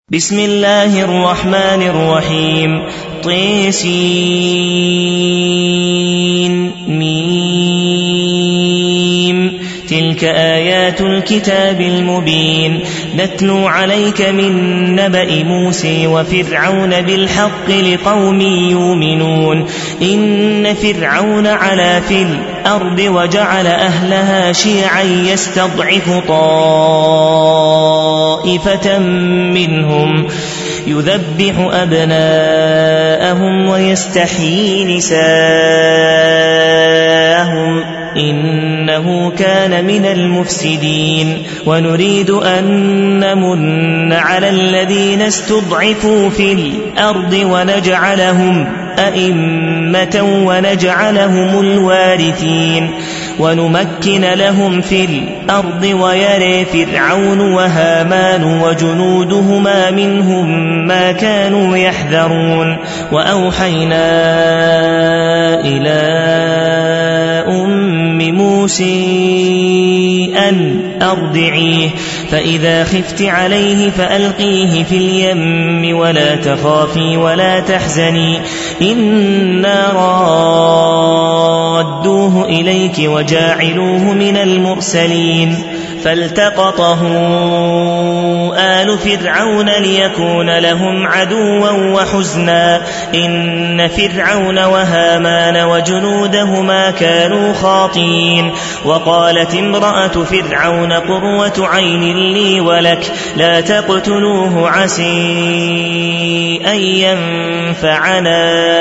بسم الله الرحمن الرحيم طسين ميم تلك آيات الكتاب المبين نتلو عليك من نبأ موسى وفرعون بالحق لقوم يؤمنون إن فرعون علا في الأرض وجعل أهلها شيعا يستضعف طائفة منهم يذبح أبناءهم ويستحيي نساءهم إنه كان من المفسدين ونريد أن نمن على الذين استضعفوا في الأرض ونجعلهم أئمة ونجعلهم الوارثين ونمكن لهم في الأرض ويري فرعون وهامان وجنودهما منهم ما كانوا يحذرون وأوحينا إلى موسى أن أرضعيه فإذا خفت عليه فألقيه في اليم ولا تخافي ولا تحزني إنا رادوه إليك وجاعلوه من المرسلين فالتقطه آل فرعون ليكون لهم عدوا وحزنا إن فرعون وهامان وجنودهما كانوا خاطئين وقالت امرأة فرعون قرة عين لي ولك لا تقتلوه عسى أن ينفعنا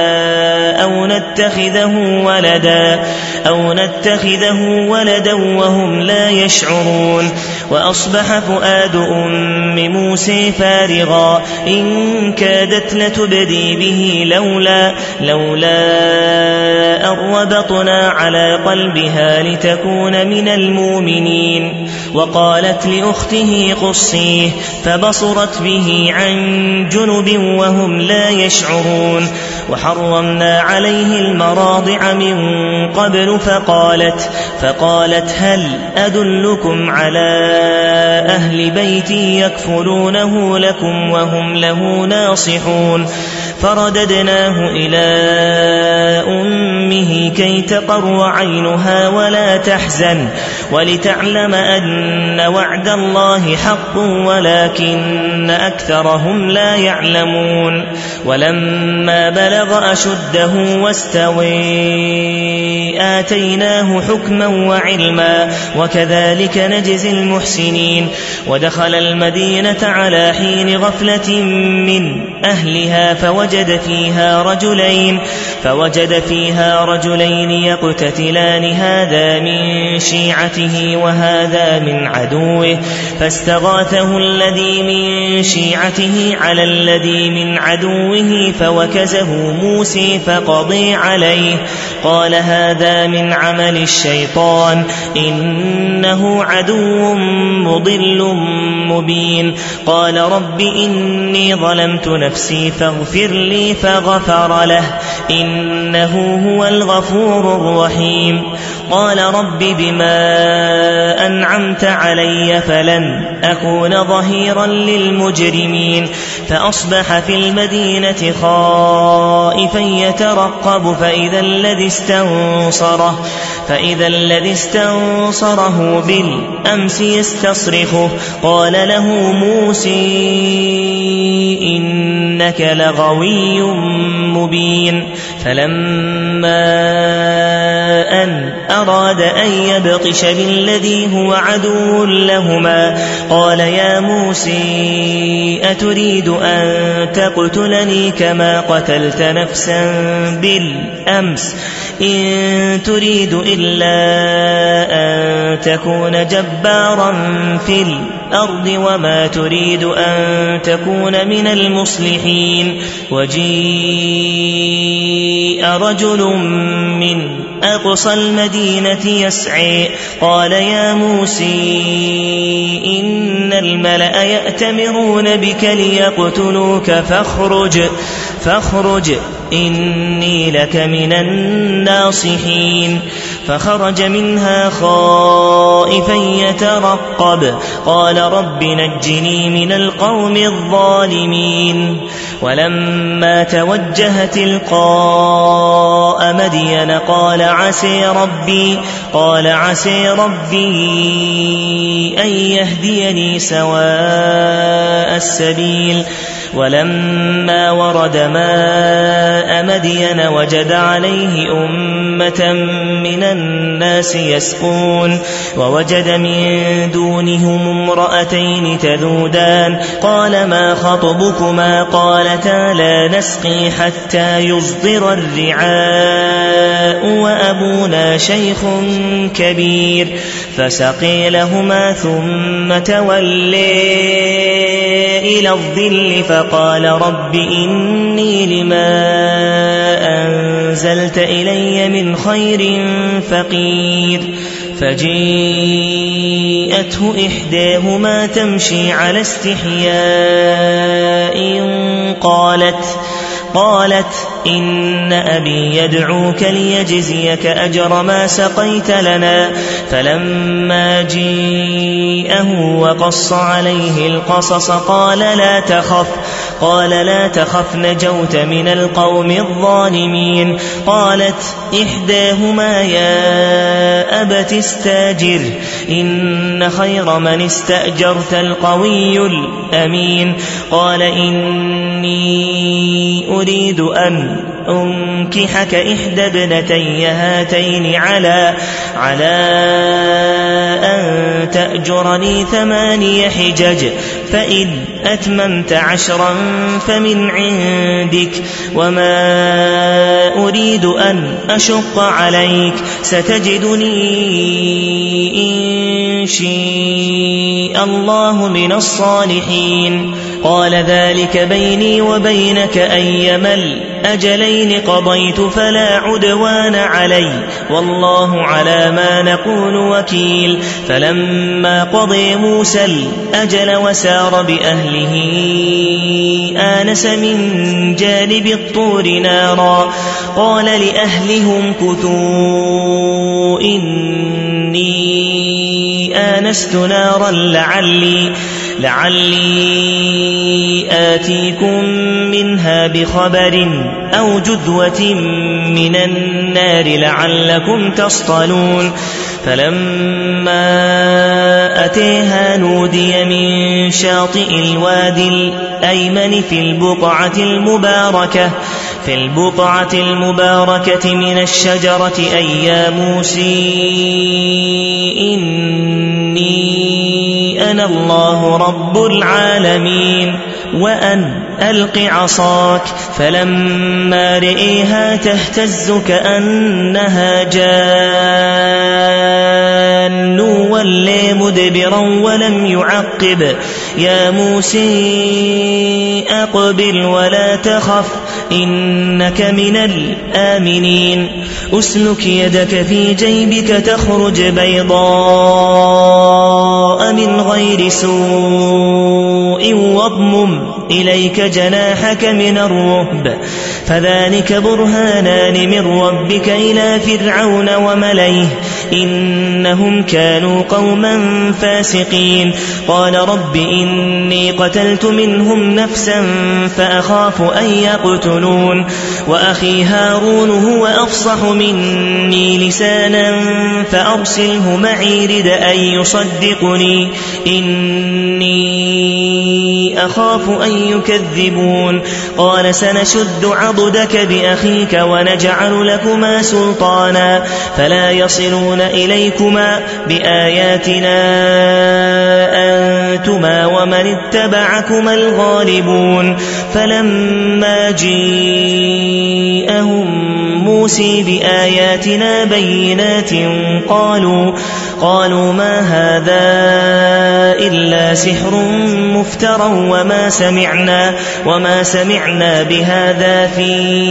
أو نتخذه ولدا وهم لا يشعرون وأصبح فؤاد أم موسى فارغا إن كادت لتبدي به لولا أن ربطنا على قلبها لتكون من المؤمنين وقالت لأخته قصيه فبصرت به عن جنب وهم لا يشعرون وحرمنا عليه المراضع من قبل فقالت هل أدلكم على أهل بيتي يكفلونه لكم وهم له ناصحون فرددناه إلى أمه كي تقر عينها ولا تحزن ولتعلم أن وعد الله حق ولكن أكثرهم لا يعلمون ولما بلغ أشده واستوى آتيناه حكما وعلما وكذلك نجزي المحسنين ودخل المدينة على حين غفلة من أهلها فوجد فيها رجلين يقتتلان هذا من شيعته وهذا من عدوه فاستغاثه الذي من شيعته على الذي من عدوه فوكزه موسى فقضي عليه قال هذا من عمل الشيطان إنه عدو مضل مبين قال رب إني ظلمت نفسي فاغفر لي فغفر له إنه هو الغفور الرحيم قال رب بما أنعمت علي فلن أكون ظهيرا للمجرمين فأصبح في المدينة خائفا يترقب فإذا الذي استنصره بالأمس يستصرخه قال له موسى إنك لغوي مبين فلما أن أراد أن يبطش بالذي هو عدو لهما قال يا موسى أتريد أن تقتلني كما قتلت نفسا بالأمس إن تريد إلا أن تكون جبارا في الأرض وما تريد أن تكون من المصلحين وجيء رجل من أقصى المدينة يسعى قال يا موسى إن الملأ يأتمرون بك ليقتلوك فاخرج إني لك من الناصحين فخرج منها خائفا يترقب قال رب نجني من القوم الظالمين ولما توجه تلقاء مدين قال عسى ربي أن يهديني سواء السبيل ولما ورد ماء مدين وجد عليه أمة من الناس يسقون ووجد من دونهم امرأتين تذودان قال ما خطبكما قالتا لا نسقي حتى يصدر الرعاء وأبونا شيخ كبير فسقي لهما ثم تولي إلى الظل فقال رب إني لما أنزلت إلي من خير فقير فجيءته إحداهما تمشي على استحياء قالت إن أبي يدعوك ليجزيك أجر ما سقيت لنا فلما جيءه وقص عليه القصص قال لا تخف نجوت من القوم الظالمين قالت إحداهما يا أبت استاجر إن خير من استأجرت القوي الأمين قال إني أريد أن أنكحك إحدى ابنتي هاتين على أن تأجرني 8 حجج فإن أتممت 10 فمن عندك وما أريد أن أشق عليك ستجدني إن شاء الله من الصالحين قال ذلك بيني وبينك أيما الأجلين قضيت فلا عدوان علي والله على ما نقول وكيل فلما قضي موسى الأجل وسار بأهله آنس من جانب الطور نارا قال لأهلهم كثوا إني آنست نارا لعلي آتيكم منها بخبر أو جذوة من النار لعلكم تصطلون فلما أتيها نودي من شاطئ الوادي الأيمن في البقعة المباركة من الشجرة أي يا موسى إني أنا الله رب العالمين وأن ألق عصاك فلما رئيها تهتز كأنها جان ولي مدبرا ولم يعقب يا موسى أقبل ولا تخف إنك من الآمنين أسلك يدك في جيبك تخرج بيضاء من غير سوء واضمم إليك جناحك من الرهب فذلك برهانان من ربك إلى فرعون وملئه إنهم كانوا قوما فاسقين قال رب إني قتلت منهم نفسا فأخاف أن يقتلون وأخي هارون هو أفصح مني لسانا فأرسله معي رد أن يصدقني إني أخاف أن يكذبون قال سنشد عضدك بأخيك ونجعل لكما سلطانا فلا يصلون إليكما بآياتنا أنتما ومن اتبعكما الغالبون فلما جاءهم موسى بآياتنا بينات قالوا ما هذا إلا سحر مفترى وما سمعنا بهذا في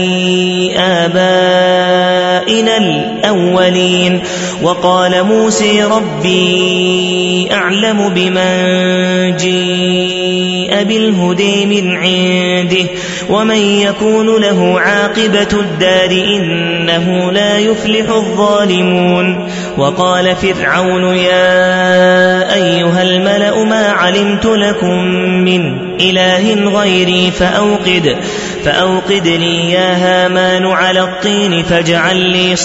آبائنا الأولين وقال موسى ربي أعلم بمن جاء جيء بالهدى من عنده ومن يكون له عاقبة الدار إنه لا يفلح الظالمون. وقال فرعون يا أيها الملأ ما علمت لكم من إله غيري فأوقد لي يا هامان على الطين فاجعل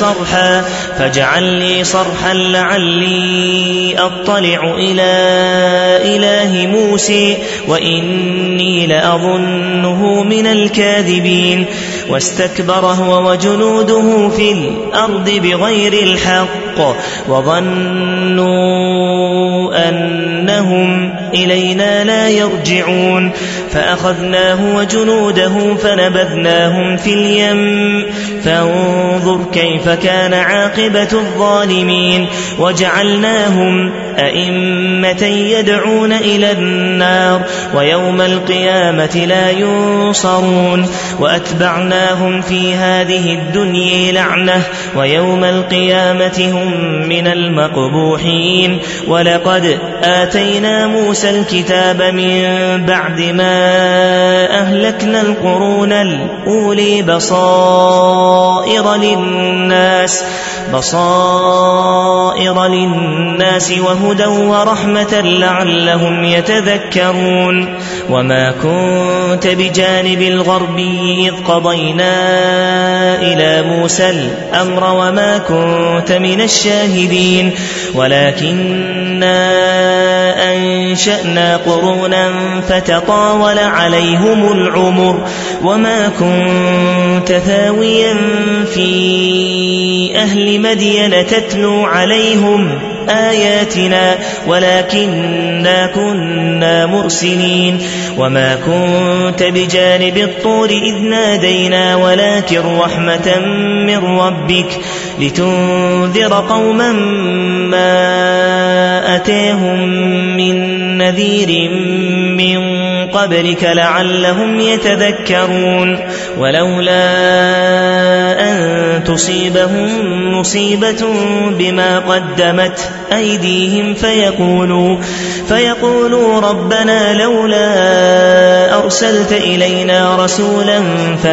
لي صرحا لعلي أطلع إلى إله موسى وإني لأظنه من الكاذبين. واستكبر هو وجنوده في الأرض بغير الحق وظنوا أنهم إلينا لا يرجعون فأخذناه وجنوده فنبذناهم في اليم فانظر كيف كان عاقبة الظالمين. وجعلناهم أئمة يدعون إلى النار ويوم القيامة لا ينصرون. وأتبعناهم في هذه الدنيا لعنة ويوم القيامة هم من المقبوحين. ولقد آتينا موسى الكتاب من بعد ما أهلكنا القرون الأولي بصائر للناس وهدى ورحمة لعلهم يتذكرون. وما كنت بجانب الغربي إذ قضينا إلى موسى الأمر وما كنت من الشاهدين ولكننا أنشأنا قرونا فتطاول عليهم العمر وما كنت ثاويا في أهل مدين تتلو عليهم آياتنا ولكننا كنا مرسلين. وما كنت بجانب الطور إذ نادينا ولكن رحمة من ربك لتنذر قوما ما أتاهم من نذير من قبلك لعلهم يتذكرون. ولولا أن تصيبهم مصيبة بما قدمت أيديهم فيقولوا ربنا لولا أرسلت إلينا رسولا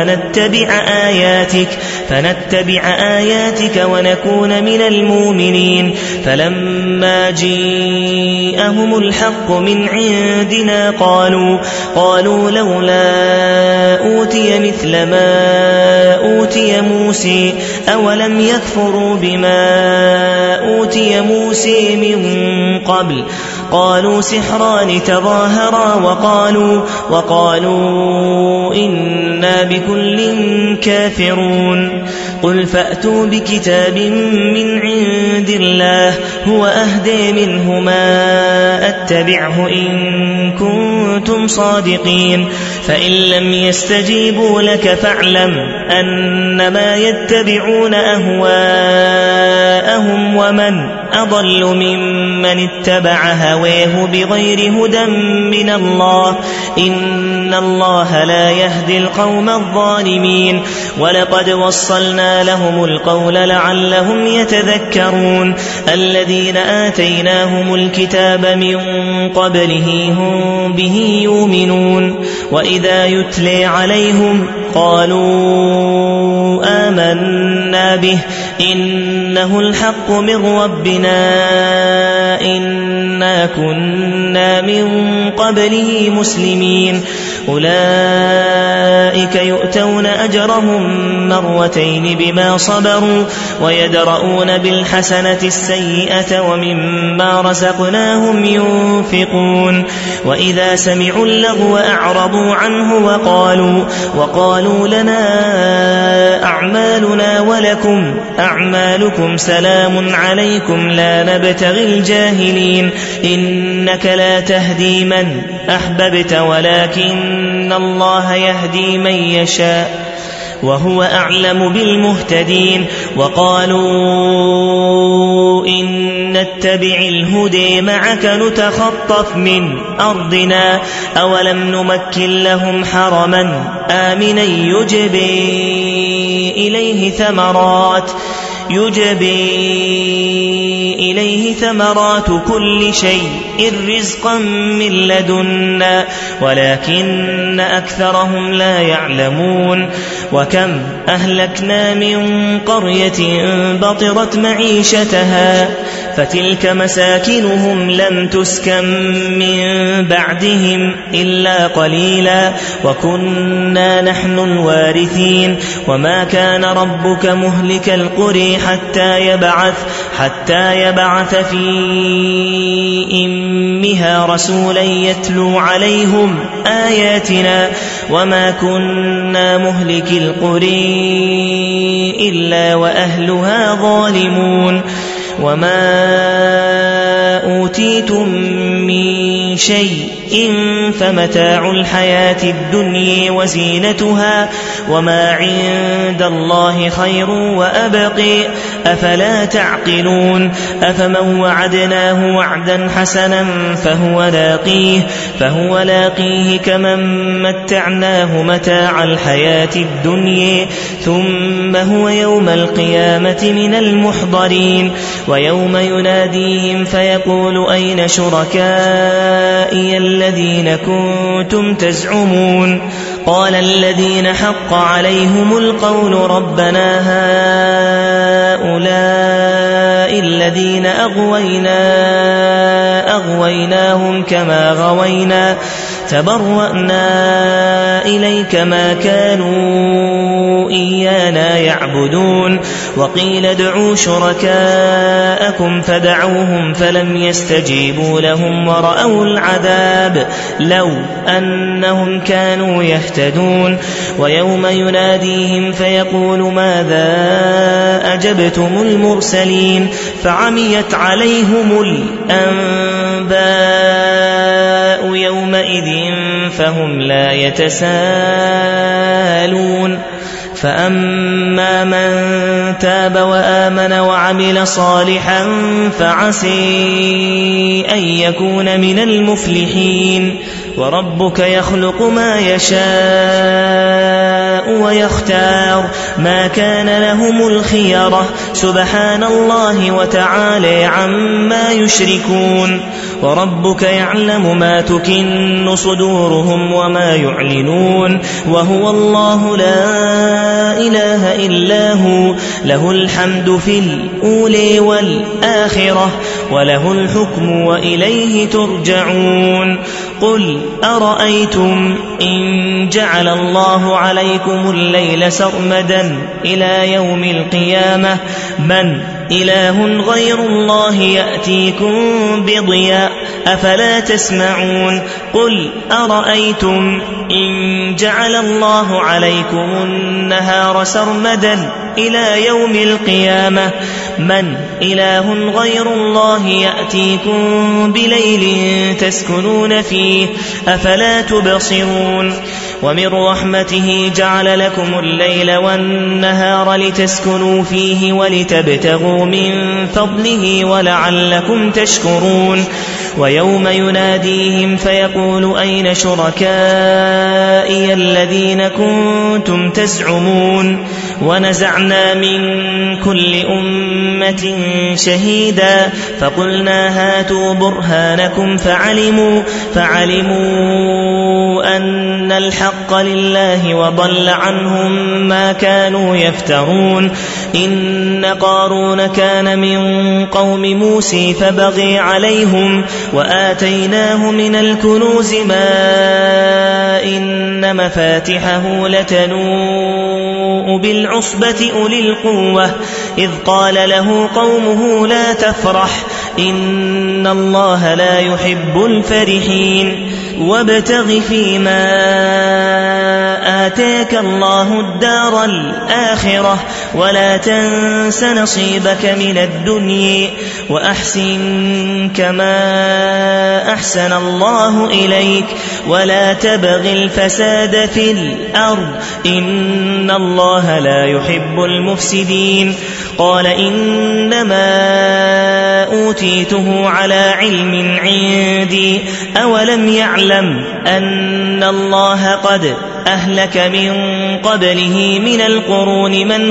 فنتبع آياتك ونكون من المؤمنين. فلما جاءهم الحق من عندنا قالوا لولا أوتي مثل ما أوتي موسى أولم يكفروا بما أوتي موسى من قبل قالوا سحران تظاهرا وقالوا إنا بكل كافرون. قل فأتوا بكتاب من عند الله هو أهدى منهما أتبعه إن كنتم صادقين. فإن لم يستجيبوا لك فاعلم أنما يتبعون أهواءهم ومن أضل ممن اتبع هواه بغير هدى من الله إن الله لا يهدي القوم الظالمين. ولقد وصلنا لهم القول لعلهم يتذكرون. الذين آتيناهم الكتاب من قبله هم به يؤمنون وإذا يتلي عليهم قالوا آمنا به إنه الحق من ربنا إنا كنا من قبله مسلمين. أولئك يؤتون أجرهم مرتين بما صبروا ويدرؤون بالحسنة السيئة ومما رزقناهم ينفقون. وإذا سمعوا اللغو أعرضوا عنه وقالوا لنا أعمالنا ولكم أعمالكم سلام عليكم لا نبتغي الجاهلين. إنك لا تهدي من أحببت ولكن الله يهدي من يشاء وهو أعلم بالمهتدين. وقالوا إن نتبع الهدى معك نتخطف من أرضنا أولم نمكن لهم حرما آمنا يجبي إليه ثمرات يجبي إليه ثمرات كل شيء رزقا من لدنا ولكن أكثرهم لا يعلمون وكم أهلكنا من قرية بطرت معيشتها فتلك مساكنهم لم تسكن من بعدهم إلا قليلا وكنا نحن الوارثين وما كان ربك مهلك القرى حتى يبعث في أمها رسولا يتلو عليهم آياتنا وما كنا مهلك القرى إلا وأهلها ظالمون وما أوتيتم من شيء فمتاع الحياة الدنيا وزينتها وما عند الله خير وأبقي أفلا تعقلون أفمن وعدناه وعدا حسنا فهو لاقيه كمن متعناه متاع الحياة الدنيا ثم هو يوم القيامة من المحضرين ويوم يناديهم فيقول أين شركائي الذين كنتم تزعمون قال الذين حق عليهم القول ربنا هؤلاء الذين أغويناهم كما غوينا تبرأنا إليك ما كانوا إيانا يعبدون وقيل ادعوا شركاءكم فدعوهم فلم يستجيبوا لهم ورأوا العذاب لو أنهم كانوا يهتدون ويوم يناديهم فيقول ماذا أجبتم المرسلين فعميت عليهم الأنباء يومئذ فهم لا يتساءلون فأما من تاب وآمن وعمل صالحا فعسي أن يكون من المفلحين وربك يخلق ما يشاء ويختار ما كان لهم الخيرة سبحان الله وتعالى عما يشركون وربك يعلم ما تكن صدورهم وما يعلنون وهو الله لا إله إلا هو له الحمد في الأولى والآخرة وله الحكم وإليه ترجعون قل أرأيتم إن جعل الله عليكم الليل سرمدا إلى يوم القيامة من إله غير الله يأتيكم بضياء أفلا تسمعون قل أرأيتم إن جعل الله عليكم النهار سرمدا إلى يوم القيامة من إله غير الله يأتيكم بليل تسكنون فيه أفلا تبصرون ومن رحمته جعل لكم الليل والنهار لتسكنوا فيه ولتبتغوا من فضله ولعلكم تشكرون ويوم يناديهم فيقول أين شركائي الذين كنتم تزعمون ونزعنا من كل أمة شهيدا فقلنا هاتوا برهانكم فعلموا أن الحق لله وضل عنهم ما كانوا يفترون إن قارون كان من قوم موسى فبغي عليهم وآتيناه من الكنوز ما إن مفاتحه لتنوء بالعصبة أولي القوة إذ قال له قومه لا تفرح إن الله لا يحب الفرحين وابتغ فيما آتاك الله الدار الآخرة ولا تنس نصيبك من الدنيا وأحسن كما أحسن الله إليك ولا تبغ الفساد في الأرض إن الله لا يحب المفسدين قال إنما أوتيته على علم عندي أولم يعلم أن الله قد أهلك من قبله من القرون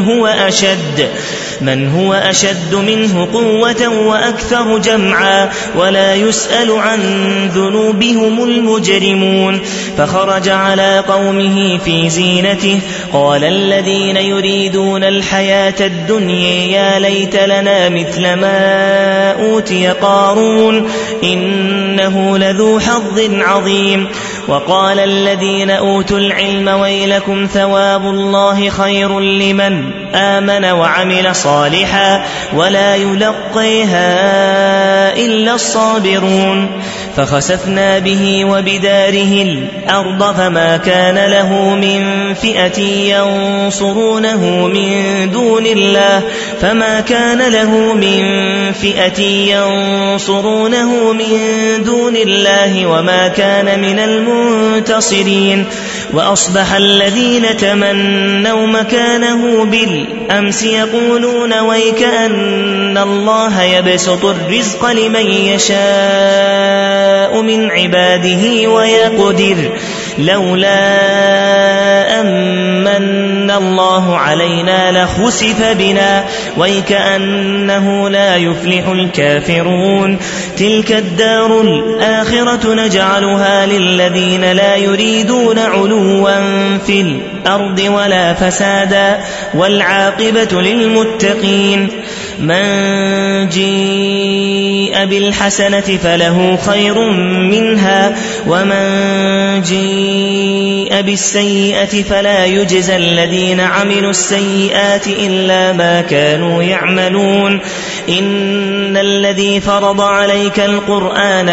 من هو أشد منه قوة وأكثر جمعا ولا يسأل عن ذنوبهم المجرمون. فخرج على قومه في زينته قال الذين يريدون الحياة الدنيا يا ليت لنا مثل ما أوتي قارون إنه لذو حظ عظيم. وقال الذين أوتوا العلم ويلكم ثواب الله خير لمن آمن وعمل صالحا ولا يلقيها إلا الصابرون. فخسفنا به وبداره الأرض فما كان له من فئة ينصرونه من دون الله وما كان من المنتصرين. وأصبح الذين تمنوا مكانه بالأمس يقولون ويكأن الله يبسط الرزق لمن يشاء من عباده ويقدر لولا أمن الله علينا لخسف بنا ويكأنه لا يفلح الكافرون. تلك الدار الآخرة نجعلها للذين لا يريدون علوا في الأرض ولا فسادا والعاقبة للمتقين. من جيء بالحسنة فله خير منها ومن جيء بالسيئة فلا يجزى الذين عملوا السيئات إلا ما كانوا يعملون. إن الذي فرض عليك القرآن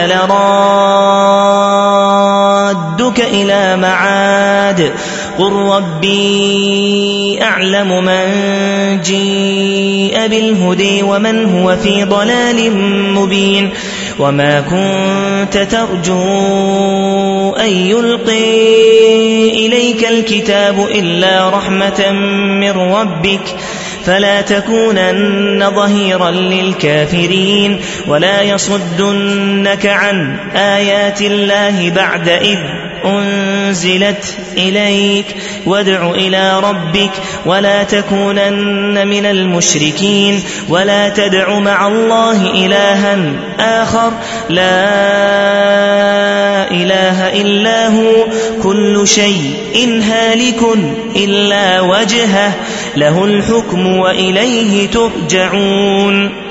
لرادك إلى معاد قل ربي أعلم من جيء بالهدى ومن هو في ضلال مبين. وما كنت ترجو أن يلقي إليك الكتاب إلا رحمة من ربك فلا تكونن ظهيرا للكافرين ولا يصدنك عن آيات الله بعد إذ أنزلت إليك وادع إلى ربك ولا تكونن من المشركين ولا تدع مع الله إلها آخر لا إله إلا هو كل شيء هالك إلا وجهه له الحكم وإليه ترجعون.